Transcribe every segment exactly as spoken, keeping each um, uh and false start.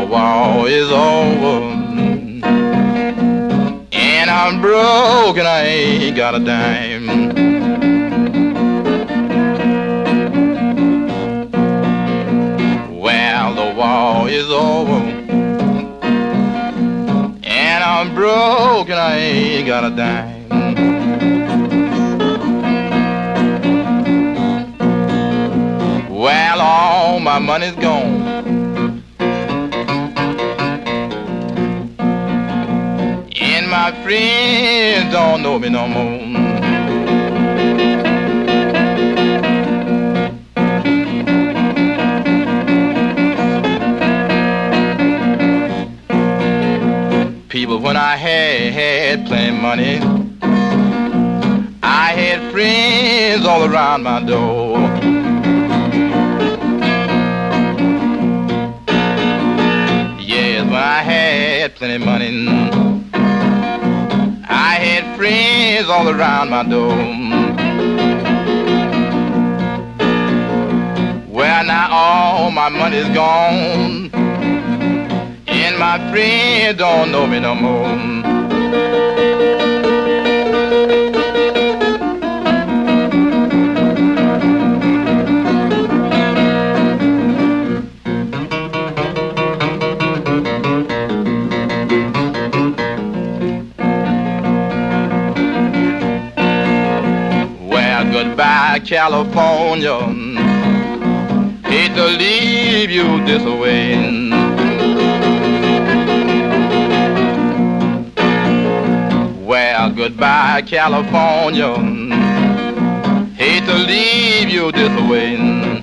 war is over and I'm broke and I ain't got a dime. Well, the war is over and I'm broke and I ain't got a dime. Well, all my money's gone and my friends don't know me no more. People, when I had, had plenty money, I had friends all around my door. Yes, when I had plenty money, I had friends all around my door. Well, now all my money's gone and my friends don't know me no more. Well, goodbye, California. Hate to leave you this way. Well, goodbye, California. Hate to leave you this way.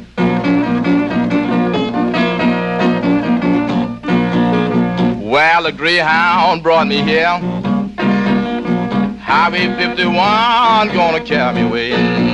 Well, the Greyhound brought me here. Highway fifty-one gonna carry me away.